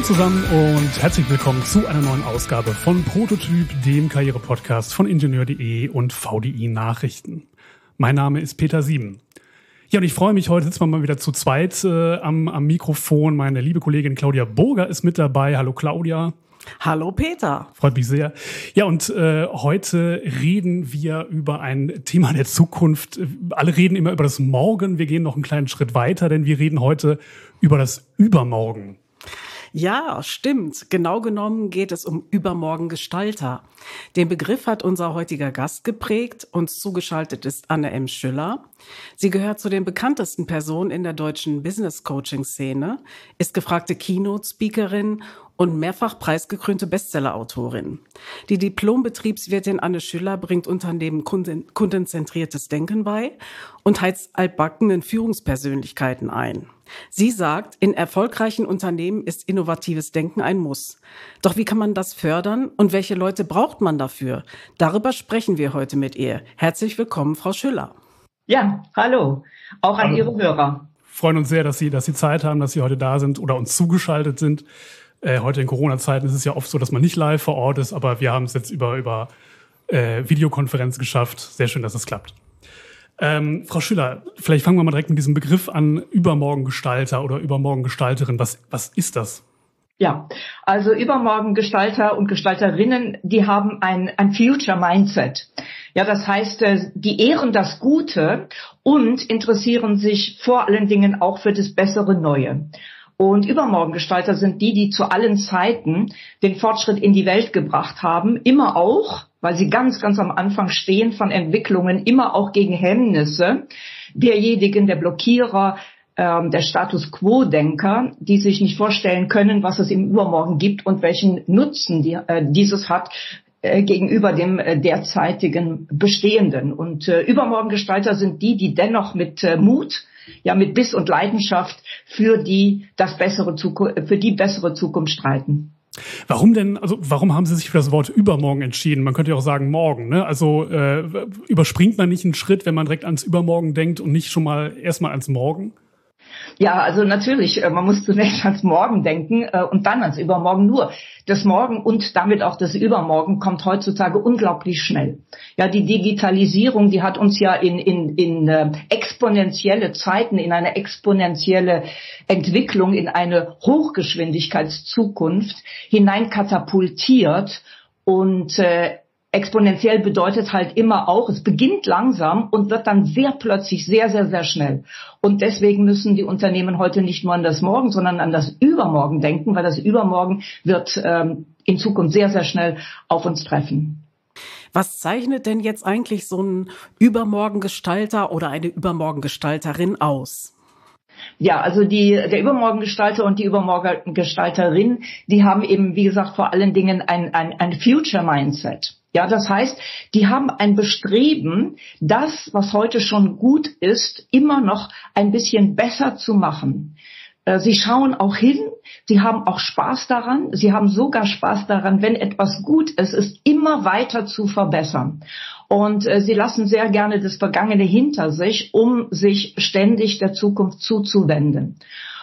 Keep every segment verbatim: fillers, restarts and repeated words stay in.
Hallo zusammen und herzlich willkommen zu einer neuen Ausgabe von Prototyp, dem Karriere-Podcast von Ingenieur punkt de und V D I Nachrichten. Mein Name ist Peter Sieben. Ja, und ich freue mich, heute sitzen wir mal wieder zu zweit äh, am, am Mikrofon. Meine liebe Kollegin Claudia Burger ist mit dabei. Hallo Claudia. Hallo Peter. Freut mich sehr. Ja, und äh, heute reden wir über ein Thema der Zukunft. Alle reden immer über das Morgen. Wir gehen noch einen kleinen Schritt weiter, denn wir reden heute über das Übermorgen. Ja, stimmt. Genau genommen geht es um Übermorgengestalter. Den Begriff hat unser heutiger Gast geprägt. Uns zugeschaltet ist Anne M. Schüller. Sie gehört zu den bekanntesten Personen in der deutschen Business-Coaching-Szene, ist gefragte Keynote-Speakerin und mehrfach preisgekrönte Bestseller-Autorin. Die Diplom-Betriebswirtin Anne Schüller bringt Unternehmen kunden, kundenzentriertes Denken bei und heizt altbackenen Führungspersönlichkeiten ein. Sie sagt, in erfolgreichen Unternehmen ist innovatives Denken ein Muss. Doch wie kann man das fördern und welche Leute braucht man dafür? Darüber sprechen wir heute mit ihr. Herzlich willkommen, Frau Schüller. Ja, hallo. Auch an hallo. Ihre Hörer. Freuen uns sehr, dass Sie, dass Sie Zeit haben, dass Sie heute da sind oder uns zugeschaltet sind. Äh, heute in Corona-Zeiten ist es ja oft so, dass man nicht live vor Ort ist, aber wir haben es jetzt über, über äh, Videokonferenz geschafft. Sehr schön, dass es klappt. Ähm, Frau Schüller, vielleicht fangen wir mal direkt mit diesem Begriff an, Übermorgengestalter oder Übermorgengestalterin. Was, was ist das? Ja, also Übermorgengestalter und Gestalterinnen, die haben ein, ein Future Mindset. Ja, das heißt, die ehren das Gute und interessieren sich vor allen Dingen auch für das bessere Neue. Und Übermorgengestalter sind die, die zu allen Zeiten den Fortschritt in die Welt gebracht haben, immer auch, weil sie ganz, ganz am Anfang stehen von Entwicklungen, immer auch gegen Hemmnisse derjenigen, der Blockierer, ähm, der Status-Quo-Denker, die sich nicht vorstellen können, was es im Übermorgen gibt und welchen Nutzen die, äh, dieses hat äh, gegenüber dem äh, derzeitigen Bestehenden. Und äh, Übermorgengestalter sind die, die dennoch mit äh, Mut, ja mit Biss und Leidenschaft für die das bessere Zukunft, für die bessere Zukunft streiten. Warum denn, also warum haben Sie sich für das Wort Übermorgen entschieden? Man könnte ja auch sagen morgen, ne? Also äh, überspringt man nicht einen Schritt, wenn man direkt ans Übermorgen denkt und nicht schon mal erstmal ans Morgen? Ja, also natürlich, man muss zunächst ans Morgen denken und dann ans Übermorgen. Nur das Morgen und damit auch das Übermorgen kommt heutzutage unglaublich schnell. Ja, die Digitalisierung, die hat uns ja in, in, in exponentielle Zeiten, in eine exponentielle Entwicklung, in eine Hochgeschwindigkeitszukunft hineinkatapultiert und äh, exponentiell bedeutet halt immer auch, es beginnt langsam und wird dann sehr plötzlich sehr, sehr, sehr schnell. Und deswegen müssen die Unternehmen heute nicht nur an das Morgen, sondern an das Übermorgen denken, weil das Übermorgen wird ähm, in Zukunft sehr, sehr schnell auf uns treffen. Was zeichnet denn jetzt eigentlich so ein Übermorgengestalter oder eine Übermorgengestalterin aus? Ja, also die, der Übermorgengestalter und die Übermorgengestalterin, die haben eben, wie gesagt, vor allen Dingen ein, ein, ein Future Mindset. Ja, das heißt, die haben ein Bestreben, das, was heute schon gut ist, immer noch ein bisschen besser zu machen. Sie schauen auch hin, sie haben auch Spaß daran, sie haben sogar Spaß daran, wenn etwas gut ist, es immer weiter zu verbessern. Und äh, sie lassen sehr gerne das Vergangene hinter sich, um sich ständig der Zukunft zuzuwenden.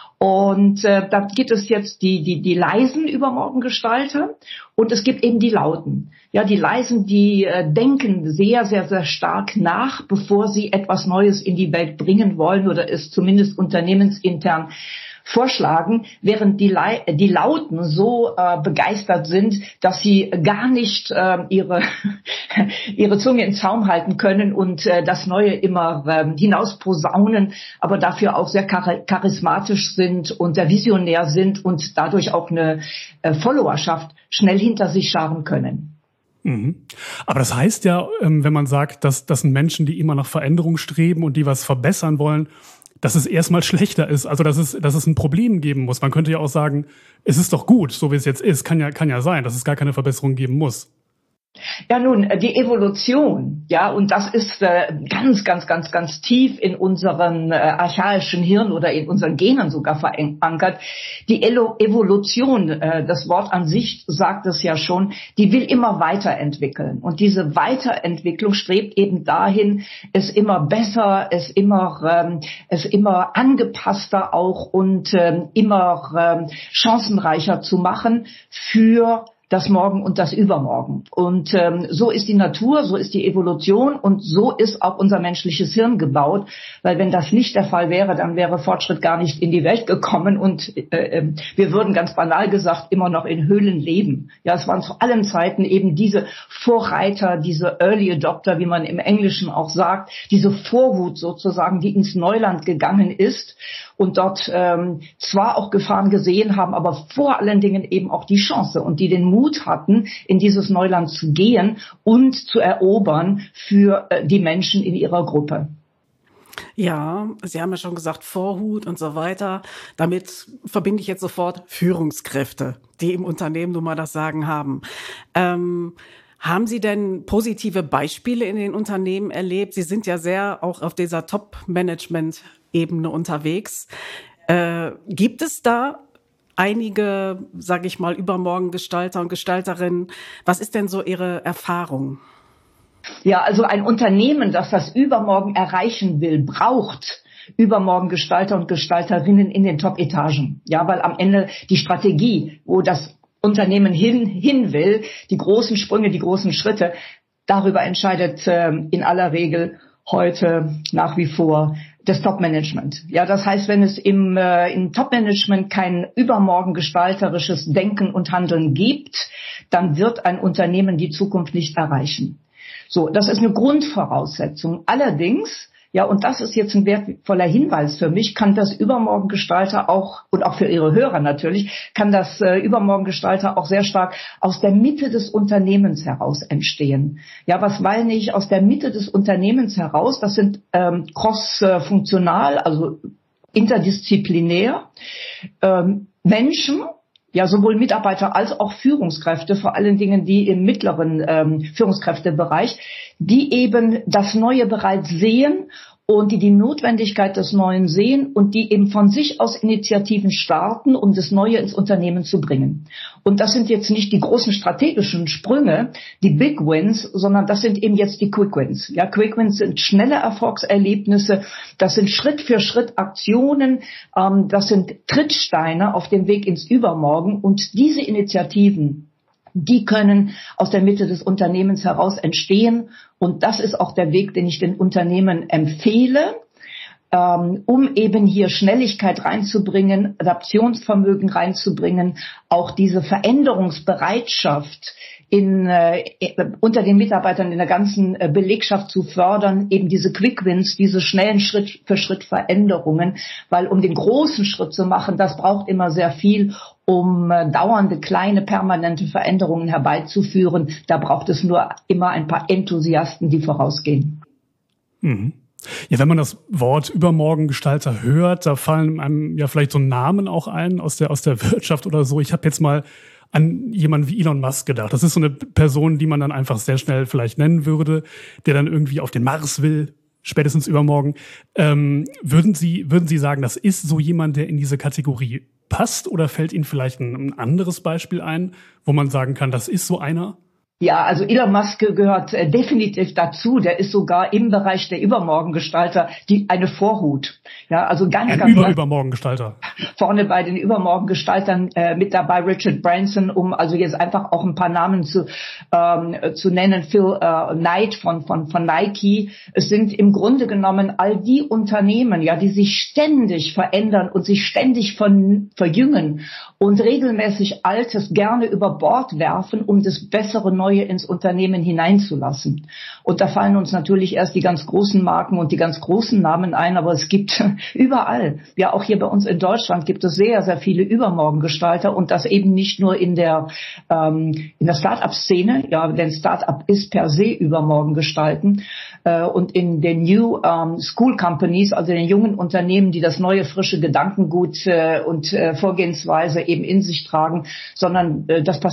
Und äh, da gibt es jetzt die, die, die leisen Übermorgengestalter und es gibt eben die lauten. Ja, die leisen, die äh, denken sehr, sehr, sehr stark nach, bevor sie etwas Neues in die Welt bringen wollen oder es zumindest unternehmensintern vorschlagen, während die, Le- die Lauten so äh, begeistert sind, dass sie gar nicht äh, ihre, ihre Zunge in Zaum halten können und äh, das Neue immer äh, hinaus posaunen, aber dafür auch sehr char- charismatisch sind und sehr visionär sind und dadurch auch eine äh, Followerschaft schnell hinter sich scharen können. Mhm. Aber das heißt ja, wenn man sagt, dass das sind Menschen, die immer nach Veränderung streben und die was verbessern wollen, dass es erstmal schlechter ist, also dass es, dass es ein Problem geben muss. Man könnte ja auch sagen, es ist doch gut, so wie es jetzt ist. Kann ja, kann ja sein, dass es gar keine Verbesserung geben muss. Ja, nun, die Evolution, ja, und das ist äh, ganz, ganz, ganz, ganz tief in unserem äh, archaischen Hirn oder in unseren Genen sogar verankert. Die Elo- Evolution, äh, das Wort an sich sagt es ja schon, die will immer weiterentwickeln. Und diese Weiterentwicklung strebt eben dahin, es immer besser, es immer, ähm, es immer angepasster auch und ähm, immer ähm, chancenreicher zu machen für das Morgen und das Übermorgen. Und ähm, so ist die Natur, so ist die Evolution und so ist auch unser menschliches Hirn gebaut. Weil wenn das nicht der Fall wäre, dann wäre Fortschritt gar nicht in die Welt gekommen und äh, wir würden ganz banal gesagt immer noch in Höhlen leben. Ja, es waren zu allen Zeiten eben diese Vorreiter, diese Early Adopter, wie man im Englischen auch sagt, diese Vorhut sozusagen, die ins Neuland gegangen ist und dort ähm, zwar auch Gefahren gesehen haben, aber vor allen Dingen eben auch die Chance und die den Mut hatten, in dieses Neuland zu gehen und zu erobern für äh, die Menschen in ihrer Gruppe. Ja, Sie haben ja schon gesagt, Vorhut und so weiter. Damit verbinde ich jetzt sofort Führungskräfte, die im Unternehmen nun mal das Sagen haben. Ähm, haben Sie denn positive Beispiele in den Unternehmen erlebt? Sie sind ja sehr auch auf dieser Top-Management-Ebene unterwegs. Äh, gibt es da einige, sage ich mal, Übermorgengestalter und Gestalterinnen? Was ist denn so Ihre Erfahrung? Ja, also ein Unternehmen, das das Übermorgen erreichen will, braucht Übermorgengestalter und Gestalterinnen in den Top-Etagen. Ja, weil am Ende die Strategie, wo das Unternehmen hin, hin will, die großen Sprünge, die großen Schritte, darüber entscheidet äh, in aller Regel heute nach wie vor das Top-Management. Ja, das heißt, wenn es im, äh, im Top-Management kein übermorgengestalterisches Denken und Handeln gibt, dann wird ein Unternehmen die Zukunft nicht erreichen. So, das ist eine Grundvoraussetzung. Allerdings, ja, und das ist jetzt ein wertvoller Hinweis für mich, kann das Übermorgengestalter auch, und auch für Ihre Hörer natürlich, kann das äh, Übermorgengestalter auch sehr stark aus der Mitte des Unternehmens heraus entstehen. Ja, was meine ich aus der Mitte des Unternehmens heraus? Das sind ähm, cross-funktional, also interdisziplinär, ähm, Menschen, ja, sowohl Mitarbeiter als auch Führungskräfte, vor allen Dingen die im mittleren ähm, Führungskräftebereich, die eben das Neue bereits sehen und die die Notwendigkeit des Neuen sehen und die eben von sich aus Initiativen starten, um das Neue ins Unternehmen zu bringen. Und das sind jetzt nicht die großen strategischen Sprünge, die Big Wins, sondern das sind eben jetzt die Quick Wins. Ja, Quick Wins sind schnelle Erfolgserlebnisse, das sind Schritt für Schritt Aktionen, ähm, das sind Trittsteine auf dem Weg ins Übermorgen und diese Initiativen, die können aus der Mitte des Unternehmens heraus entstehen. Und das ist auch der Weg, den ich den Unternehmen empfehle, ähm, um eben hier Schnelligkeit reinzubringen, Adaptionsvermögen reinzubringen, auch diese Veränderungsbereitschaft in, äh, unter den Mitarbeitern in der ganzen äh, Belegschaft zu fördern, eben diese Quick Wins, diese schnellen Schritt für Schritt Veränderungen, weil um den großen Schritt zu machen, das braucht immer sehr viel, um äh, dauernde, kleine, permanente Veränderungen herbeizuführen. Da braucht es nur immer ein paar Enthusiasten, die vorausgehen. Mhm. Ja, wenn man das Wort Übermorgengestalter hört, da fallen einem ja vielleicht so Namen auch ein aus der, aus der Wirtschaft oder so. Ich habe jetzt mal an jemanden wie Elon Musk gedacht. Das ist so eine Person, die man dann einfach sehr schnell vielleicht nennen würde, der dann irgendwie auf den Mars will, spätestens übermorgen. Ähm, würden Sie, würden Sie sagen, das ist so jemand, der in diese Kategorie passt, oder fällt Ihnen vielleicht ein, ein anderes Beispiel ein, wo man sagen kann, das ist so einer? Ja, also Elon Musk gehört äh, definitiv dazu. Der ist sogar im Bereich der Übermorgengestalter die eine Vorhut. Ja, also ganz, Ein ganz Über Übermorgengestalter. Vorne bei den Übermorgengestaltern äh, mit dabei Richard Branson, um also jetzt einfach auch ein paar Namen zu ähm, zu nennen. Phil äh, Knight von von von Nike. Es sind im Grunde genommen all die Unternehmen, ja, die sich ständig verändern und sich ständig von, verjüngen und regelmäßig Altes gerne über Bord werfen, um das bessere Neue ins Unternehmen hineinzulassen. Und da fallen uns natürlich erst die ganz großen Marken und die ganz großen Namen ein, aber es gibt überall, ja auch hier bei uns in Deutschland gibt es sehr, sehr viele Übermorgengestalter und das eben nicht nur in der ähm, in der Start-up-Szene, ja, denn Start-up ist per se Übermorgen gestalten äh, und in den New ähm, School Companies, also den jungen Unternehmen, die das neue, frische Gedankengut äh, und äh, Vorgehensweise eben in sich tragen, sondern äh, das passiert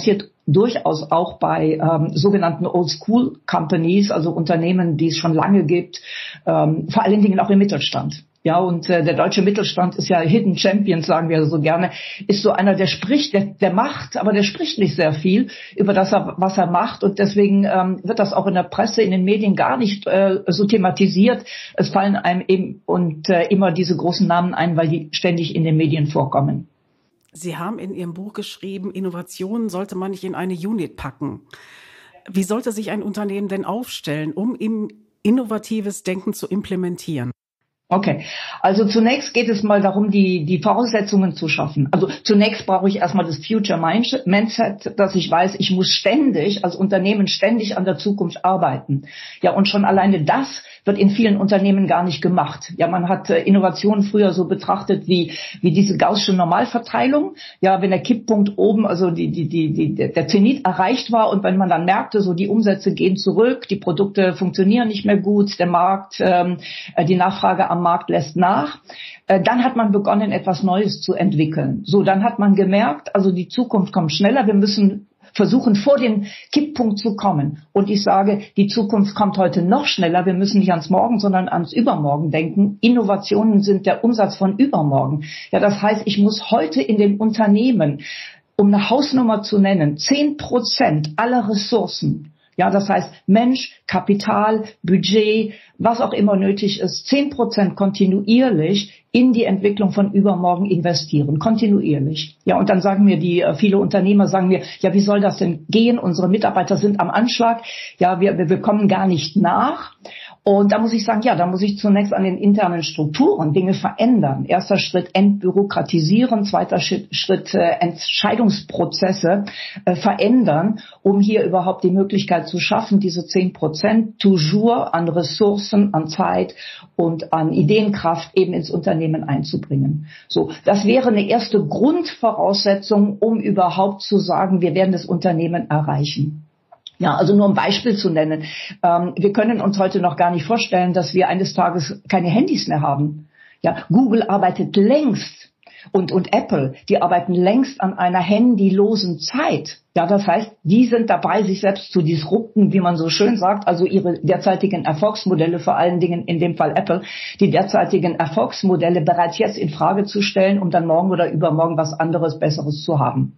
durchaus auch bei ähm, sogenannten Old-School-Companies, also Unternehmen, die es schon lange gibt, ähm, vor allen Dingen auch im Mittelstand. Ja, und äh, der deutsche Mittelstand ist ja Hidden Champions, sagen wir so gerne, ist so einer, der spricht, der, der macht, aber der spricht nicht sehr viel über das, was er macht. Und deswegen ähm, wird das auch in der Presse, in den Medien gar nicht äh, so thematisiert. Es fallen einem eben und äh, immer diese großen Namen ein, weil die ständig in den Medien vorkommen. Sie haben in Ihrem Buch geschrieben, Innovationen sollte man nicht in eine Unit packen. Wie sollte sich ein Unternehmen denn aufstellen, um im innovatives Denken zu implementieren? Okay, also zunächst geht es mal darum, die die Voraussetzungen zu schaffen. Also zunächst brauche ich erstmal das Future Mindset, dass ich weiß, ich muss ständig als Unternehmen ständig an der Zukunft arbeiten. Ja, und schon alleine das wird in vielen Unternehmen gar nicht gemacht. Ja, man hat äh, Innovationen früher so betrachtet wie wie diese gaußsche Normalverteilung. Ja, wenn der Kipppunkt oben, also die die die, die der Zenit erreicht war und wenn man dann merkte, so die Umsätze gehen zurück, die Produkte funktionieren nicht mehr gut, der Markt, ähm, die Nachfrage am Markt lässt nach, äh, dann hat man begonnen, etwas Neues zu entwickeln. So, dann hat man gemerkt, also die Zukunft kommt schneller, wir müssen versuchen, vor den Kipppunkt zu kommen. Und ich sage, die Zukunft kommt heute noch schneller. Wir müssen nicht ans Morgen, sondern ans Übermorgen denken. Innovationen sind der Umsatz von übermorgen. Ja, das heißt, ich muss heute in den Unternehmen, um eine Hausnummer zu nennen, zehn Prozent aller Ressourcen, ja, das heißt Mensch, Kapital, Budget, was auch immer nötig ist, zehn Prozent kontinuierlich in die Entwicklung von übermorgen investieren, kontinuierlich. Ja, und dann sagen mir die, viele Unternehmer sagen mir, ja, wie soll das denn gehen? Unsere Mitarbeiter sind am Anschlag. Ja, wir, wir kommen gar nicht nach. Und da muss ich sagen, ja, da muss ich zunächst an den internen Strukturen Dinge verändern. Erster Schritt entbürokratisieren, zweiter Schritt, Schritt äh, Entscheidungsprozesse äh, verändern, um hier überhaupt die Möglichkeit zu schaffen, diese zehn Prozent toujours an Ressourcen, an Zeit und an Ideenkraft eben ins Unternehmen einzubringen. So, das wäre eine erste Grundvoraussetzung, um überhaupt zu sagen, wir werden das Unternehmen erreichen. Ja, also nur ein Beispiel zu nennen. Ähm, wir können uns heute noch gar nicht vorstellen, dass wir eines Tages keine Handys mehr haben. Ja, Google arbeitet längst und, und Apple, die arbeiten längst an einer handylosen Zeit. Ja, das heißt, die sind dabei, sich selbst zu disrupten, wie man so schön sagt, also ihre derzeitigen Erfolgsmodelle, vor allen Dingen in dem Fall Apple, die derzeitigen Erfolgsmodelle bereits jetzt in Frage zu stellen, um dann morgen oder übermorgen was anderes, Besseres zu haben.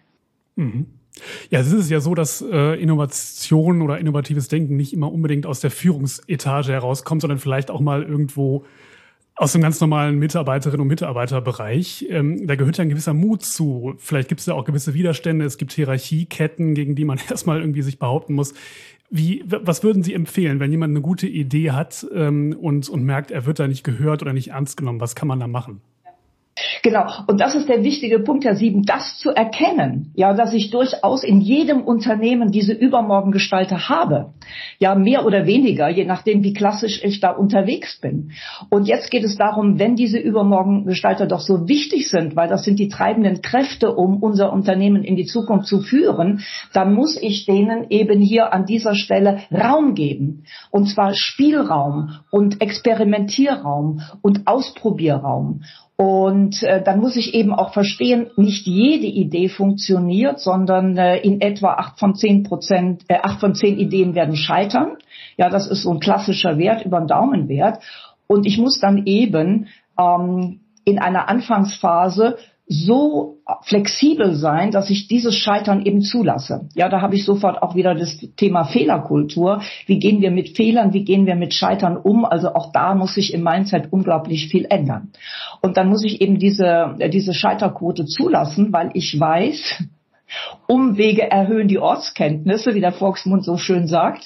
Mhm. Ja, es ist ja so, dass äh, Innovation oder innovatives Denken nicht immer unbedingt aus der Führungsetage herauskommt, sondern vielleicht auch mal irgendwo aus dem ganz normalen Mitarbeiterinnen- und Mitarbeiterbereich. Ähm, da gehört ja ein gewisser Mut zu. Vielleicht gibt es ja auch gewisse Widerstände. Es gibt Hierarchieketten, gegen die man erstmal irgendwie sich behaupten muss. Wie, was würden Sie empfehlen, wenn jemand eine gute Idee hat ähm, und, und merkt, er wird da nicht gehört oder nicht ernst genommen? Was kann man da machen? Genau. Und das ist der wichtige Punkt, Herr Sieben, das zu erkennen, ja, dass ich durchaus in jedem Unternehmen diese Übermorgengestalter habe. Ja, mehr oder weniger, je nachdem, wie klassisch ich da unterwegs bin. Und jetzt geht es darum, wenn diese Übermorgengestalter doch so wichtig sind, weil das sind die treibenden Kräfte, um unser Unternehmen in die Zukunft zu führen, dann muss ich denen eben hier an dieser Stelle Raum geben. Und zwar Spielraum und Experimentierraum und Ausprobierraum. Und äh, dann muss ich eben auch verstehen, nicht jede Idee funktioniert, sondern äh, in etwa acht von zehn Prozent, äh, acht von zehn Ideen werden scheitern. Ja, das ist so ein klassischer Wert über den Daumenwert. Und ich muss dann eben ähm, in einer Anfangsphase so flexibel sein, dass ich dieses Scheitern eben zulasse. Ja, da habe ich sofort auch wieder das Thema Fehlerkultur. Wie gehen wir mit Fehlern, wie gehen wir mit Scheitern um? Also auch da muss sich im Mindset unglaublich viel ändern. Und dann muss ich eben diese, diese Scheiterquote zulassen, weil ich weiß, Umwege erhöhen die Ortskenntnisse, wie der Volksmund so schön sagt.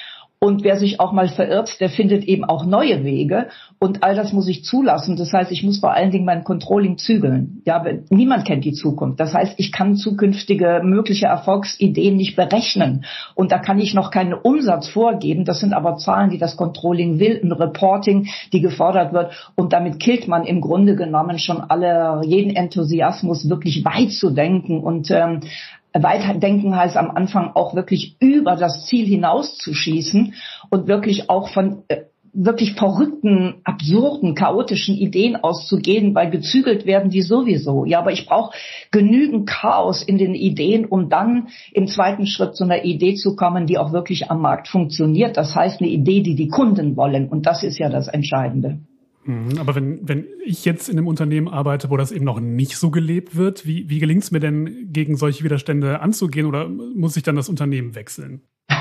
Und wer sich auch mal verirrt, der findet eben auch neue Wege. Und all das muss ich zulassen. Das heißt, ich muss vor allen Dingen mein Controlling zügeln. Ja, niemand kennt die Zukunft. Das heißt, ich kann zukünftige mögliche Erfolgsideen nicht berechnen. Und da kann ich noch keinen Umsatz vorgeben. Das sind aber Zahlen, die das Controlling will, ein Reporting, die gefordert wird. Und damit killt man im Grunde genommen schon alle, jeden Enthusiasmus, wirklich weit zu denken und ähm, Weiterdenken heißt am Anfang auch wirklich über das Ziel hinaus zu schießen und wirklich auch von wirklich verrückten, absurden, chaotischen Ideen auszugehen, weil gezügelt werden die sowieso. Ja, aber ich brauche genügend Chaos in den Ideen, um dann im zweiten Schritt zu einer Idee zu kommen, die auch wirklich am Markt funktioniert. Das heißt, eine Idee, die die Kunden wollen. Und das ist ja das Entscheidende. Aber wenn, wenn ich jetzt in einem Unternehmen arbeite, wo das eben noch nicht so gelebt wird, wie, wie gelingt es mir denn, gegen solche Widerstände anzugehen, oder muss ich dann das Unternehmen wechseln?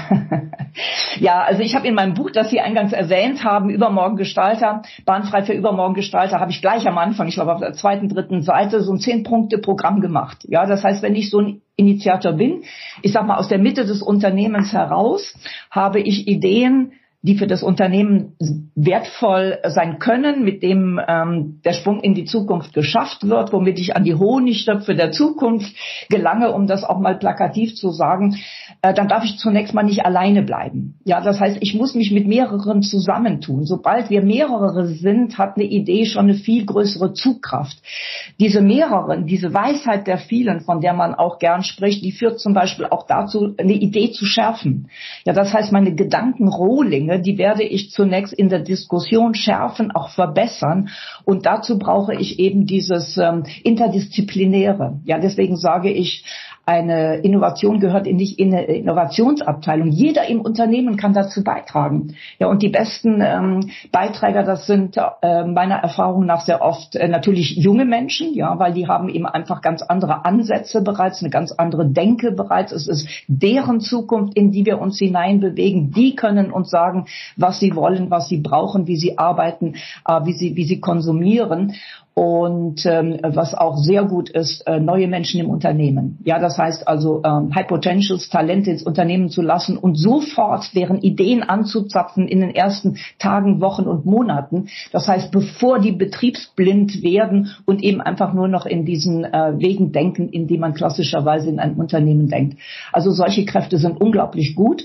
Ja, also ich habe in meinem Buch, das Sie eingangs erwähnt haben, Übermorgen Gestalter, Bahnfrei für Übermorgen Gestalter, habe ich gleich am Anfang, ich glaube auf der zweiten, dritten Seite, so ein Zehn-Punkte-Programm gemacht. Ja, das heißt, wenn ich so ein Initiator bin, ich sag mal aus der Mitte des Unternehmens heraus, habe ich Ideen, die für das Unternehmen wertvoll sein können, mit dem ähm, der Sprung in die Zukunft geschafft wird, womit ich an die Honigtöpfe der Zukunft gelange, um das auch mal plakativ zu sagen, äh, dann darf ich zunächst mal nicht alleine bleiben. Ja, das heißt, ich muss mich mit mehreren zusammentun. Sobald wir mehrere sind, hat eine Idee schon eine viel größere Zugkraft. Diese mehreren, diese Weisheit der vielen, von der man auch gern spricht, die führt zum Beispiel auch dazu, eine Idee zu schärfen. Ja, das heißt, meine Gedankenrohlinge, die werde ich zunächst in der Diskussion schärfen, auch verbessern. Und dazu brauche ich eben dieses ähm, Interdisziplinäre. Ja, deswegen sage ich, eine Innovation gehört in nicht in eine Innovationsabteilung. Jeder im Unternehmen kann dazu beitragen. Ja, und die besten ähm, Beiträger, das sind äh, meiner Erfahrung nach sehr oft äh, natürlich junge Menschen, ja, weil die haben eben einfach ganz andere Ansätze bereits, eine ganz andere Denke bereits. Es ist deren Zukunft, in die wir uns hineinbewegen. Die können uns sagen, was sie wollen, was sie brauchen, wie sie arbeiten, äh, wie sie wie sie konsumieren. Und ähm, was auch sehr gut ist, äh, neue Menschen im Unternehmen. Ja, das heißt also ähm, High Potentials, Talente ins Unternehmen zu lassen und sofort deren Ideen anzuzapfen in den ersten Tagen, Wochen und Monaten. Das heißt, bevor die betriebsblind werden und eben einfach nur noch in diesen äh, Wegen denken, in die man klassischerweise in einem Unternehmen denkt. Also solche Kräfte sind unglaublich gut,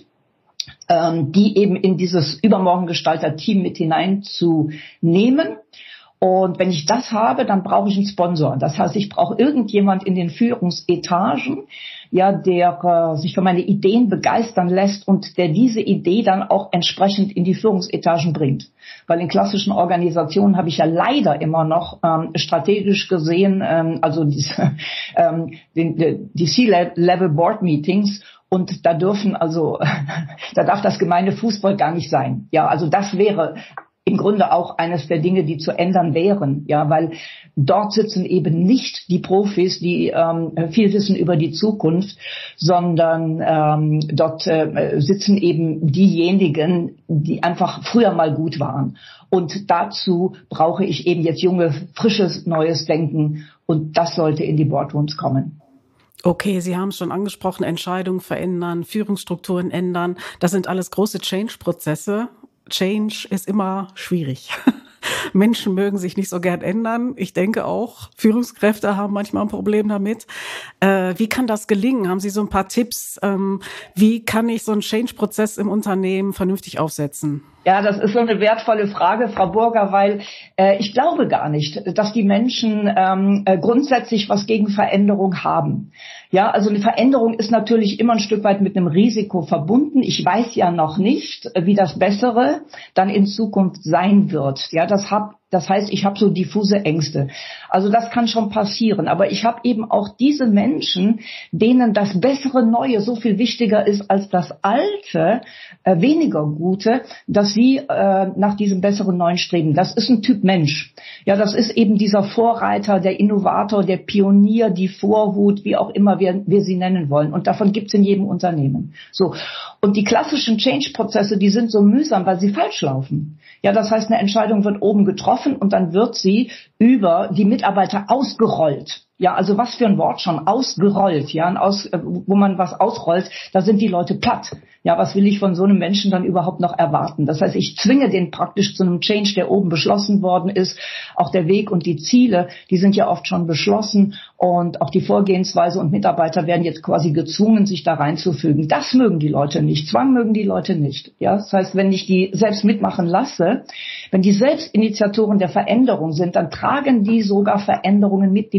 ähm, die eben in dieses Übermorgengestalter-Team mit hineinzunehmen. Und wenn ich das habe, dann brauche ich einen Sponsor. Das heißt, ich brauche irgendjemand in den Führungsetagen, ja, der äh, sich für meine Ideen begeistern lässt und der diese Idee dann auch entsprechend in die Führungsetagen bringt. Weil in klassischen Organisationen habe ich ja leider immer noch ähm, strategisch gesehen, ähm, also diese, ähm, die, die C-Level Board Meetings. Und da dürfen also, da darf das gemeine Fußball gar nicht sein. Ja, also das wäre im Grunde auch eines der Dinge, die zu ändern wären, ja, weil dort sitzen eben nicht die Profis, die ähm, viel wissen über die Zukunft, sondern ähm, dort äh, sitzen eben diejenigen, die einfach früher mal gut waren. Und dazu brauche ich eben jetzt junge, frisches, neues Denken und das sollte in die Boardrooms kommen. Okay, Sie haben es schon angesprochen, Entscheidungen verändern, Führungsstrukturen ändern, das sind alles große Change-Prozesse. Change ist immer schwierig. Menschen mögen sich nicht so gern ändern. Ich denke auch, Führungskräfte haben manchmal ein Problem damit. Äh, wie kann das gelingen? Haben Sie so ein paar Tipps? Ähm, wie kann ich so einen Change-Prozess im Unternehmen vernünftig aufsetzen? Ja, das ist so eine wertvolle Frage, Frau Burger, weil äh, ich glaube gar nicht, dass die Menschen ähm, äh, grundsätzlich was gegen Veränderung haben. Ja, also eine Veränderung ist natürlich immer ein Stück weit mit einem Risiko verbunden. Ich weiß ja noch nicht, wie das Bessere dann in Zukunft sein wird. Ja, das hab Das heißt, ich habe so diffuse Ängste. Also das kann schon passieren. Aber ich habe eben auch diese Menschen, denen das bessere Neue so viel wichtiger ist als das Alte, äh, weniger Gute, dass sie äh, nach diesem besseren Neuen streben. Das ist ein Typ Mensch. Ja, das ist eben dieser Vorreiter, der Innovator, der Pionier, die Vorhut, wie auch immer wir, wir sie nennen wollen. Und davon gibt's in jedem Unternehmen. So. Und die klassischen Change-Prozesse, die sind so mühsam, weil sie falsch laufen. Ja, das heißt, eine Entscheidung wird oben getroffen und dann wird sie über die Mitarbeiter ausgerollt. Ja, also was für ein Wort schon, ausgerollt, ja, und aus, wo man was ausrollt, da sind die Leute platt. Ja, was will ich von so einem Menschen dann überhaupt noch erwarten? Das heißt, ich zwinge den praktisch zu einem Change, der oben beschlossen worden ist. Auch der Weg und die Ziele, die sind ja oft schon beschlossen und auch die Vorgehensweise und Mitarbeiter werden jetzt quasi gezwungen, sich da reinzufügen. Das mögen die Leute nicht. Zwang mögen die Leute nicht. Ja, das heißt, wenn ich die selbst mitmachen lasse, wenn die selbst Initiatoren der Veränderung sind, dann tragen die sogar Veränderungen mit, die beschwerlich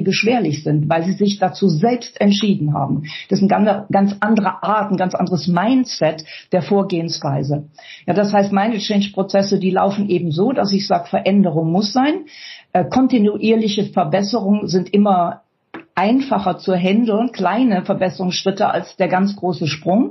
gefährlich sind, weil sie sich dazu selbst entschieden haben. Das ist eine ganz andere Art, ein ganz anderes Mindset der Vorgehensweise. Ja, das heißt, meine Change-Prozesse, die laufen eben so, dass ich sage, Veränderung muss sein. Äh, kontinuierliche Verbesserungen sind immer einfacher zu handeln, kleine Verbesserungsschritte als der ganz große Sprung.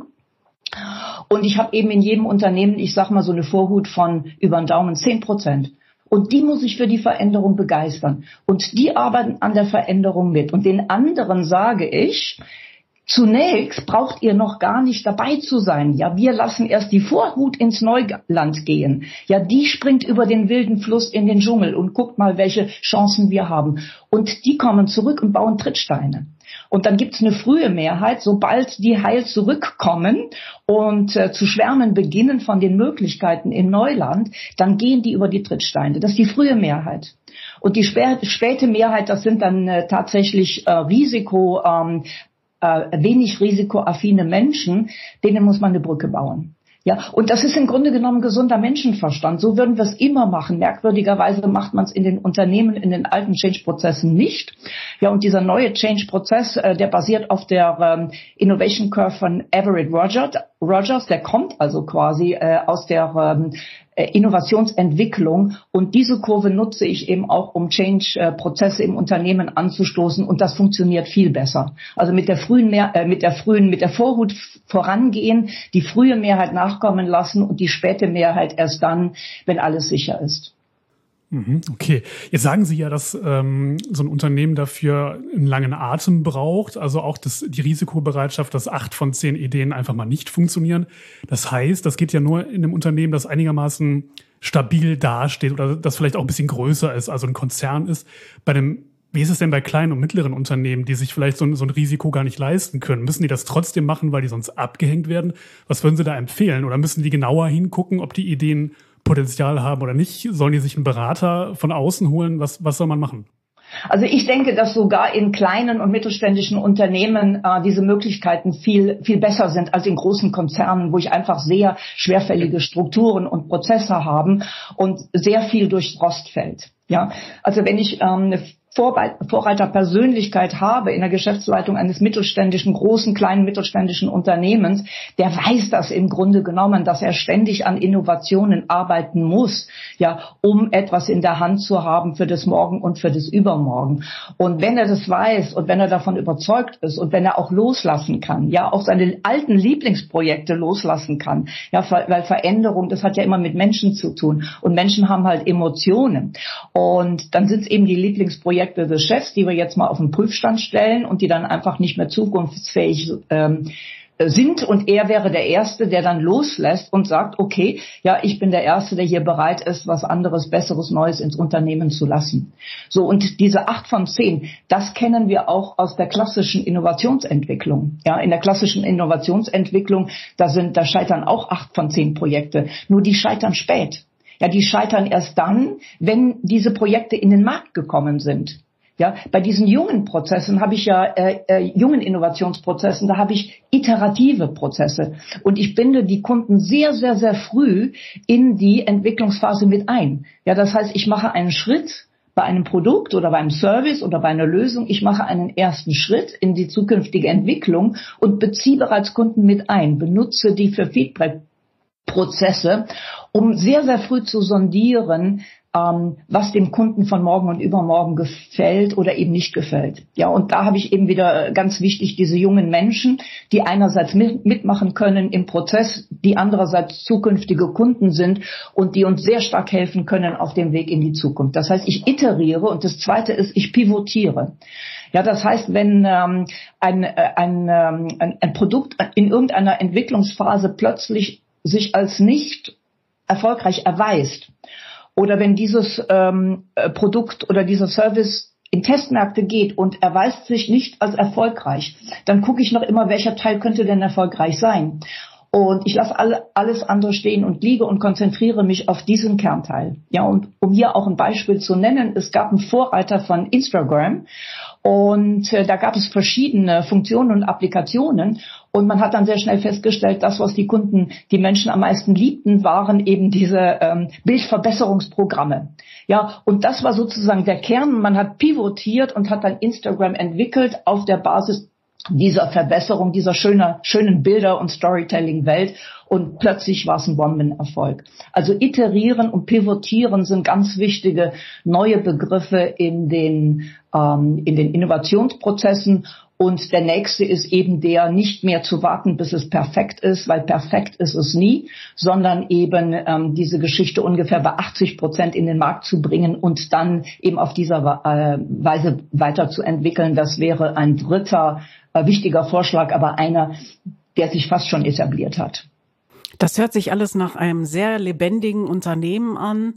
Und ich habe eben in jedem Unternehmen, ich sag mal, so eine Vorhut von über den Daumen zehn Prozent. Und die muss ich für die Veränderung begeistern. Und die arbeiten an der Veränderung mit. Und den anderen sage ich, zunächst braucht ihr noch gar nicht dabei zu sein. Ja, wir lassen erst die Vorhut ins Neuland gehen. Ja, die springt über den wilden Fluss in den Dschungel und guckt mal, welche Chancen wir haben. Und die kommen zurück und bauen Trittsteine. Und dann gibt's eine frühe Mehrheit, sobald die heil zurückkommen und äh, zu schwärmen beginnen von den Möglichkeiten im Neuland, dann gehen die über die Trittsteine. Das ist die frühe Mehrheit. Und die spä- späte Mehrheit, das sind dann äh, tatsächlich äh, Risiko, ähm, äh, wenig risikoaffine Menschen, denen muss man eine Brücke bauen. Ja, und das ist im Grunde genommen gesunder Menschenverstand. So würden wir es immer machen. Merkwürdigerweise macht man es in den Unternehmen, in den alten Change-Prozessen nicht. Ja, und dieser neue Change-Prozess, äh, der basiert auf der ähm, Innovation Curve von Everett Rogers. Rogers, der kommt also quasi äh, aus der ähm, Innovationsentwicklung, und diese Kurve nutze ich eben auch, um Change-Prozesse im Unternehmen anzustoßen, und das funktioniert viel besser. Also mit der frühen, Mehr- äh, mit der frühen, mit der Vorhut vorangehen, die frühe Mehrheit nachkommen lassen und die späte Mehrheit erst dann, wenn alles sicher ist. Okay, jetzt sagen Sie ja, dass ähm, so ein Unternehmen dafür einen langen Atem braucht, also auch das, die Risikobereitschaft, dass acht von zehn Ideen einfach mal nicht funktionieren. Das heißt, das geht ja nur in einem Unternehmen, das einigermaßen stabil dasteht oder das vielleicht auch ein bisschen größer ist, also ein Konzern ist. Bei dem, wie ist es denn bei kleinen und mittleren Unternehmen, die sich vielleicht so ein, so ein Risiko gar nicht leisten können? Müssen die das trotzdem machen, weil die sonst abgehängt werden? Was würden Sie da empfehlen? Oder müssen die genauer hingucken, ob die Ideen Potenzial haben oder nicht? Sollen die sich einen Berater von außen holen? Was, was soll man machen? Also ich denke, dass sogar in kleinen und mittelständischen Unternehmen äh, diese Möglichkeiten viel, viel besser sind als in großen Konzernen, wo ich einfach sehr schwerfällige Strukturen und Prozesse habe und sehr viel durchs Rost fällt. Ja, also wenn ich ähm, eine Vorreiterpersönlichkeit habe in der Geschäftsleitung eines mittelständischen, großen, kleinen mittelständischen Unternehmens, der weiß das im Grunde genommen, dass er ständig an Innovationen arbeiten muss, ja, um etwas in der Hand zu haben für das Morgen und für das Übermorgen. Und wenn er das weiß und wenn er davon überzeugt ist und wenn er auch loslassen kann, ja, auch seine alten Lieblingsprojekte loslassen kann, ja, weil Veränderung, das hat ja immer mit Menschen zu tun, und Menschen haben halt Emotionen, und dann sind es eben die Lieblingsprojekte des Chefs, die wir jetzt mal auf den Prüfstand stellen und die dann einfach nicht mehr zukunftsfähig ähm, sind, und er wäre der Erste, der dann loslässt und sagt, okay, ja, ich bin der Erste, der hier bereit ist, was anderes, Besseres, Neues ins Unternehmen zu lassen. So, und diese acht von zehn, das kennen wir auch aus der klassischen Innovationsentwicklung. Ja, in der klassischen Innovationsentwicklung, da sind, da scheitern auch acht von zehn Projekte, nur die scheitern spät. Ja, die scheitern erst dann, wenn diese Projekte in den Markt gekommen sind. Ja, bei diesen jungen Prozessen habe ich ja, äh, äh, jungen Innovationsprozessen, da habe ich iterative Prozesse. Und ich binde die Kunden sehr, sehr, sehr früh in die Entwicklungsphase mit ein. Ja, das heißt, ich mache einen Schritt bei einem Produkt oder bei einem Service oder bei einer Lösung. Ich mache einen ersten Schritt in die zukünftige Entwicklung und beziehe bereits Kunden mit ein, benutze die für Feedback Prozesse, um sehr, sehr früh zu sondieren, ähm, was dem Kunden von morgen und übermorgen gefällt oder eben nicht gefällt. Ja, und da habe ich eben wieder ganz wichtig diese jungen Menschen, die einerseits mit, mitmachen können im Prozess, die andererseits zukünftige Kunden sind und die uns sehr stark helfen können auf dem Weg in die Zukunft. Das heißt, ich iteriere, und das Zweite ist, ich pivotiere. Ja, das heißt, wenn ähm, ein, ein, ein, ein Produkt in irgendeiner Entwicklungsphase plötzlich sich als nicht erfolgreich erweist, oder wenn dieses ähm, Produkt oder dieser Service in Testmärkte geht und erweist sich nicht als erfolgreich, dann gucke ich noch immer, welcher Teil könnte denn erfolgreich sein. Und ich lasse alle, alles andere stehen und liege und konzentriere mich auf diesen Kernteil. Ja, und um hier auch ein Beispiel zu nennen, es gab einen Vorreiter von Instagram und äh, da gab es verschiedene Funktionen und Applikationen und man hat dann sehr schnell festgestellt, das, was die Kunden, die Menschen am meisten liebten, waren eben diese ähm, Bildverbesserungsprogramme. Ja, und das war sozusagen der Kern. Man hat pivotiert und hat dann Instagram entwickelt auf der Basis dieser Verbesserung, dieser schöner, schönen Bilder- und Storytelling-Welt. Und plötzlich war es ein Bombenerfolg. Also iterieren und pivotieren sind ganz wichtige neue Begriffe in den, ähm, in den Innovationsprozessen. Und der nächste ist eben der, nicht mehr zu warten, bis es perfekt ist, weil perfekt ist es nie, sondern eben ähm, diese Geschichte ungefähr bei achtzig Prozent in den Markt zu bringen und dann eben auf dieser äh, Weise weiterzuentwickeln. Das wäre ein dritter äh, wichtiger Vorschlag, aber einer, der sich fast schon etabliert hat. Das hört sich alles nach einem sehr lebendigen Unternehmen an.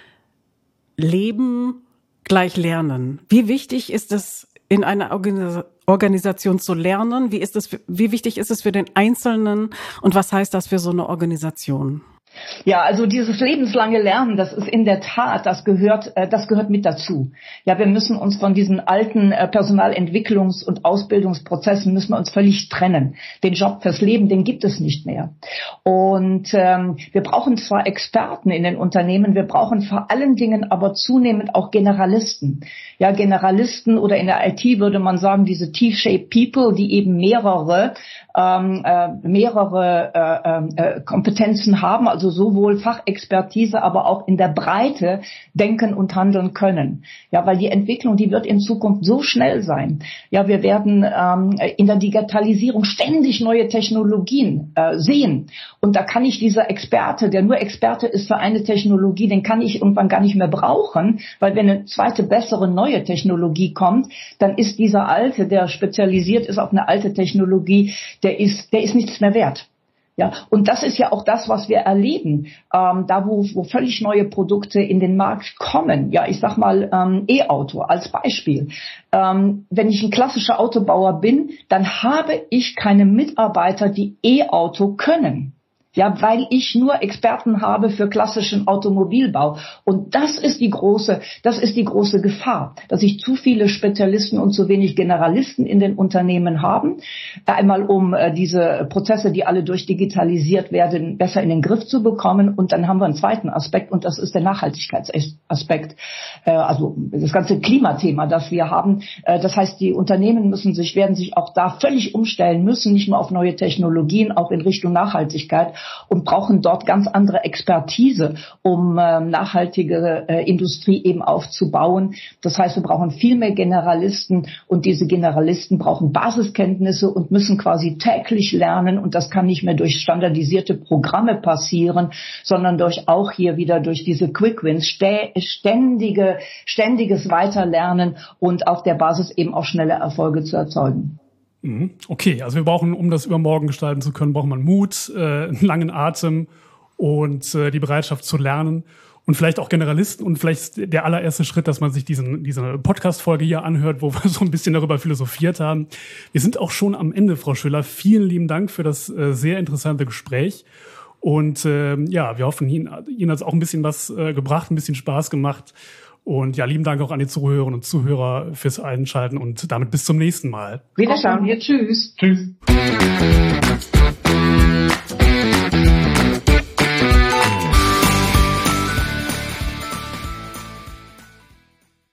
Leben gleich Lernen. Wie wichtig ist es, in einer Organis- Organisation zu lernen? Wie ist es, wie wichtig ist es für den Einzelnen und was heißt das für so eine Organisation? Ja, also dieses lebenslange Lernen, das ist in der Tat, das gehört, das gehört mit dazu. Ja, wir müssen uns von diesen alten Personalentwicklungs- und Ausbildungsprozessen müssen wir uns völlig trennen. Den Job fürs Leben, den gibt es nicht mehr. Und ähm, wir brauchen zwar Experten in den Unternehmen, wir brauchen vor allen Dingen aber zunehmend auch Generalisten. Ja, Generalisten oder in der I T würde man sagen, diese T-shaped People, die eben mehrere ähm, äh, mehrere äh, äh, Kompetenzen haben, also sowohl Fachexpertise, aber auch in der Breite denken und handeln können. Ja, weil die Entwicklung, die wird in Zukunft so schnell sein. Ja, wir werden ähm, in der Digitalisierung ständig neue Technologien äh, sehen. Und da kann ich dieser Experte, der nur Experte ist für eine Technologie, den kann ich irgendwann gar nicht mehr brauchen, weil wenn eine zweite, bessere, neue Technologie kommt, dann ist dieser alte, der spezialisiert ist auf eine alte Technologie, der ist, der ist nichts mehr wert. Ja, und das ist ja auch das, was wir erleben, ähm, da wo, wo völlig neue Produkte in den Markt kommen. Ja, ich sag mal ähm, E-Auto als Beispiel. Ähm, wenn ich ein klassischer Autobauer bin, dann habe ich keine Mitarbeiter, die E-Auto können. Ja, weil ich nur Experten habe für klassischen Automobilbau. Und das ist die große, das ist die große Gefahr, dass ich zu viele Spezialisten und zu wenig Generalisten in den Unternehmen haben. Einmal um äh, diese Prozesse, die alle durchdigitalisiert werden, besser in den Griff zu bekommen. Und dann haben wir einen zweiten Aspekt und das ist der Nachhaltigkeitsaspekt. Äh, also das ganze Klimathema, das wir haben. Äh, das heißt, die Unternehmen müssen sich, werden sich auch da völlig umstellen müssen, nicht nur auf neue Technologien, auch in Richtung Nachhaltigkeit. Und brauchen dort ganz andere Expertise, um äh, nachhaltige äh, Industrie eben aufzubauen. Das heißt, wir brauchen viel mehr Generalisten und diese Generalisten brauchen Basiskenntnisse und müssen quasi täglich lernen und das kann nicht mehr durch standardisierte Programme passieren, sondern durch auch hier wieder durch diese Quick Wins, ständige, ständiges Weiterlernen und auf der Basis eben auch schnelle Erfolge zu erzeugen. Okay, also wir brauchen, um das übermorgen gestalten zu können, braucht man Mut, äh, einen langen Atem und äh, die Bereitschaft zu lernen und vielleicht auch Generalisten und vielleicht der allererste Schritt, dass man sich diesen, diese Podcast-Folge hier anhört, wo wir so ein bisschen darüber philosophiert haben. Wir sind auch schon am Ende, Frau Schüller. Vielen lieben Dank für das äh, sehr interessante Gespräch und äh, ja, wir hoffen, Ihnen, Ihnen hat es auch ein bisschen was äh, gebracht, ein bisschen Spaß gemacht. Und ja, lieben Dank auch an die Zuhörerinnen und Zuhörer fürs Einschalten und damit bis zum nächsten Mal. Wiederschauen. Tschüss. Tschüss.